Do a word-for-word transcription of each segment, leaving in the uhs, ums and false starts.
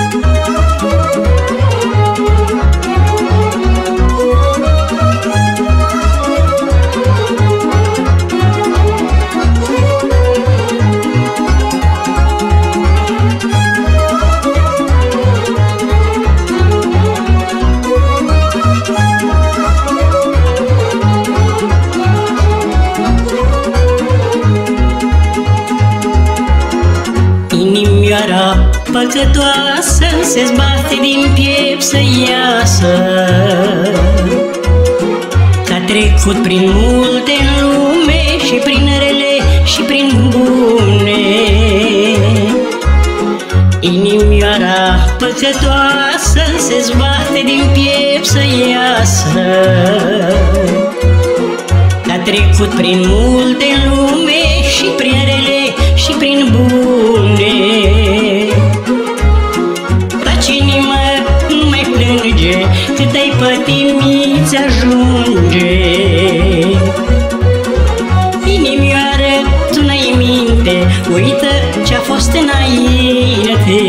Inimioara păcătoasă se zbate din piept să iasă, că-a trecut prin multe în lume, și prin rele și prin bune. Inimioara păcătoasă se zbate din piept să iasă, că-a trecut prin multe în lume, și prin rele și prin bune. Taci, inimă, nu mai plânge, cât ai pătimit ți ajunge. Inimioară, tu n-ai minte, uită ce-a fost înainte.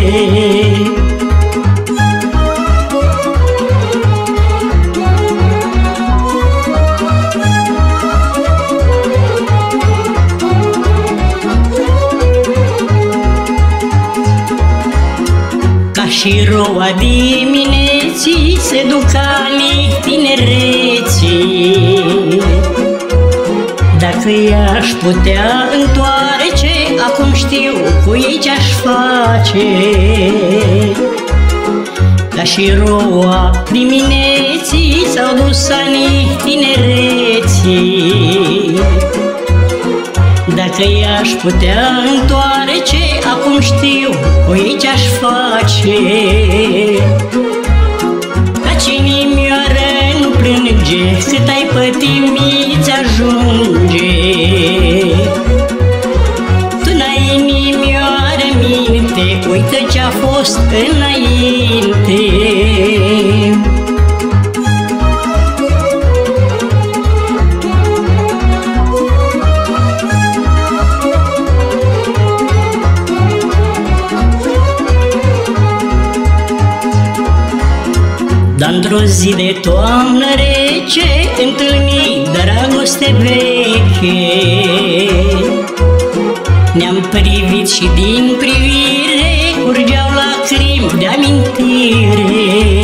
Și roa dimineții se duc anii tinereții. Dacă i-aș putea întoarce, acum știu cu ei ce-aș face. Ca și roa dimineții s-au dus anii tinereții. Dacă i-aș putea întoarce, acum știu cu ei ce-aș face. Taci, inimioară, nu plânge, cât ai pătimit ți ajunge. Tu n-ai, inimioară, minte, uită ce-a fost înainte. Dar într-o zi de toamnă rece întâlni dragoste veche. Ne-am privit și din privire curgeau lacrimi de amintire.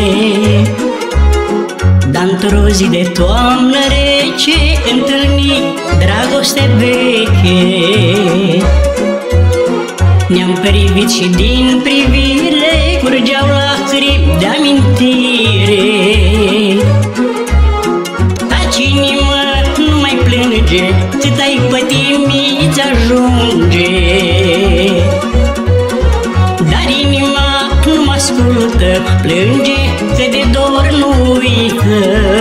Dar într-o zi de toamnă rece întâlni dragoste veche. Ne-am privit și din privire curgeau lacrimi de amintire. Taci, inimă, nu mai plânge, cât ai pătimit ți ajunge. Dar inima nu mă ascultă, plânge că de dor nu uită.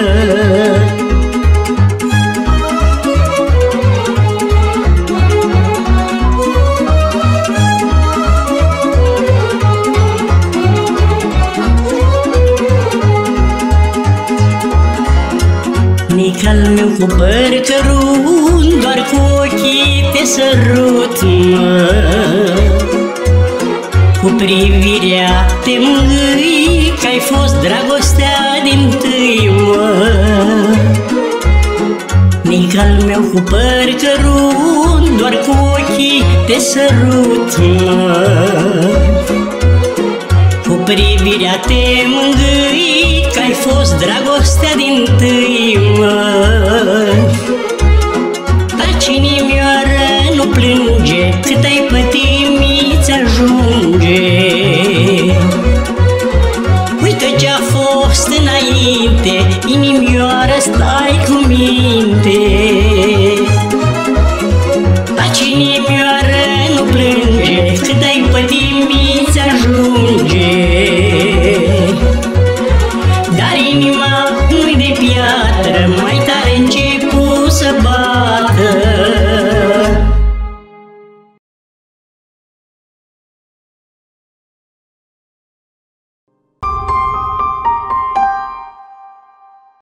Nici-al meu cu păr cărunt, doar cu ochii te sărut, mă. Cu privirea te mângâi, că-ai fost dragostea din-tâi, mă. Nici-al meu cu păr cărunt, doar cu ochii te sărut, mă. Cu privirea te mângâi, că-ai fost dragostea din-tâi, mă. Taci, inimioară, nu plânge, cât ai